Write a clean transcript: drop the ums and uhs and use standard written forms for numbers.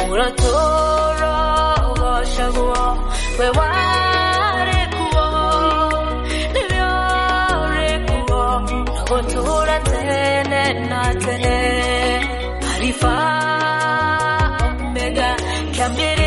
Muratoro Goshago Wewarekuo Nibiorekuo Nagotura Tene Natene Harifa Omega Kamiri